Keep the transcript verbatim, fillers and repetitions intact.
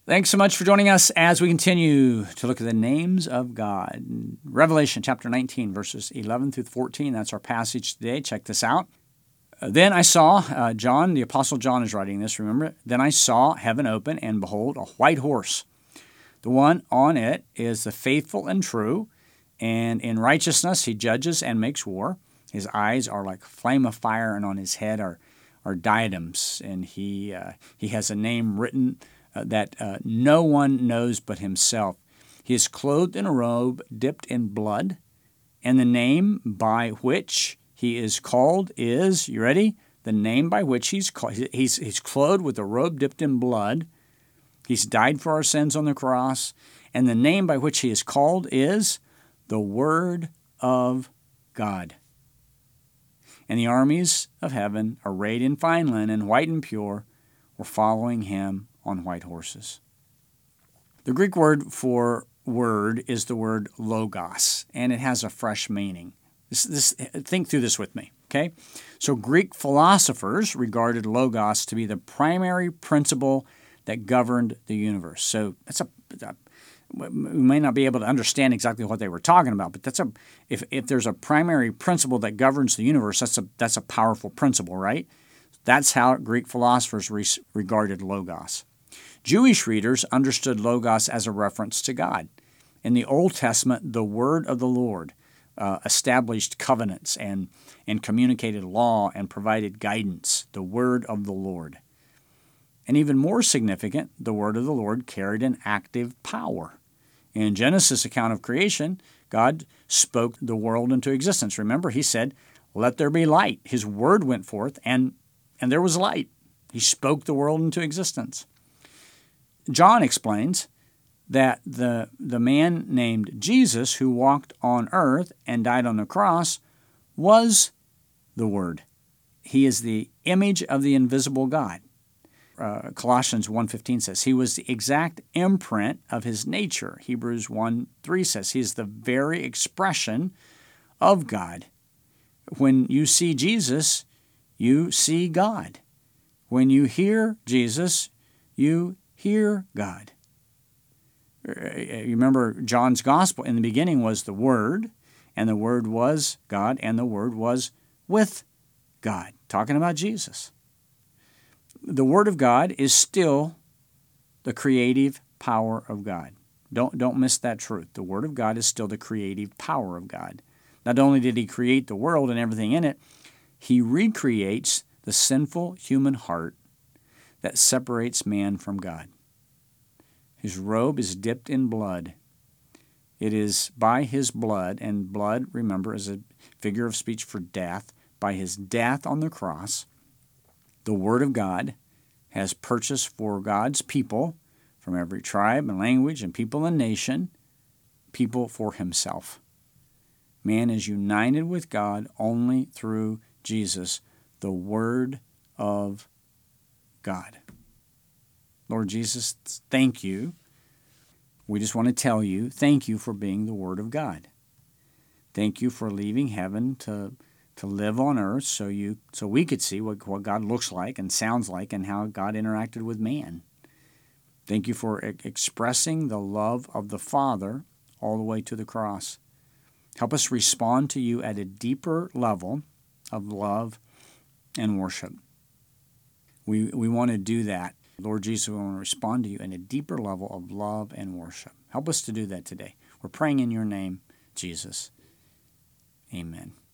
Thanks so much for joining us as we continue to look at the names of God. Revelation chapter nineteen, verses eleven through fourteen. That's our passage today. Check this out. Then I saw, uh, John, the Apostle John is writing this, remember? Then I saw heaven open, and behold, a white horse. The one on it is the faithful and true, and in righteousness he judges and makes war. His eyes are like flame of fire, and on his head are, are diadems, and he, uh, he has a name written Uh, that uh, no one knows but himself. He is clothed in a robe dipped in blood, and the name by which he is called is, you ready? The name by which he's called, he's, he's clothed with a robe dipped in blood. He's died for our sins on the cross, and the name by which he is called is the Word of God. And the armies of heaven, arrayed in fine linen, white and pure, were following him on white horses. The Greek word for word is the word logos, and it has a fresh meaning. This, this, think through this with me, okay? So Greek philosophers regarded logos to be the primary principle that governed the universe. So that's a, a we may not be able to understand exactly what they were talking about, but that's a if if there's a primary principle that governs the universe, that's a that's a powerful principle, right? That's how Greek philosophers re- regarded logos. Jewish readers understood logos as a reference to God. In the Old Testament, the word of the Lord uh, established covenants and, and communicated law and provided guidance, the word of the Lord. And even more significant, the word of the Lord carried an active power. In Genesis' account of creation, God spoke the world into existence. Remember, he said, "Let there be light." His word went forth, and, and there was light. He spoke the world into existence. John explains that the, the man named Jesus who walked on earth and died on the cross was the Word. He is the image of the invisible God. Uh, Colossians one fifteen says he was the exact imprint of his nature. Hebrews one three says he is the very expression of God. When you see Jesus, you see God. When you hear Jesus, you hear God. You remember John's gospel in the beginning was the Word, and the Word was God, and the Word was with God, talking about Jesus. The Word of God is still the creative power of God. Don't, don't miss that truth. The Word of God is still the creative power of God. Not only did he create the world and everything in it, he recreates the sinful human heart that separates man from God. His robe is dipped in blood. It is by his blood, and blood, remember, is a figure of speech for death. By his death on the cross, the Word of God has purchased for God's people, from every tribe and language and people and nation, people for himself. Man is united with God only through Jesus, the Word of God. Lord Jesus, thank you. We just want to tell you, thank you for being the Word of God. Thank you for leaving heaven to, to live on earth so you so we could see what, what God looks like and sounds like and how God interacted with man. Thank you for e- expressing the love of the Father all the way to the cross. Help us respond to you at a deeper level of love and worship. We, we want to do that. Lord Jesus, we want to respond to you in a deeper level of love and worship. Help us to do that today. We're praying in your name, Jesus. Amen.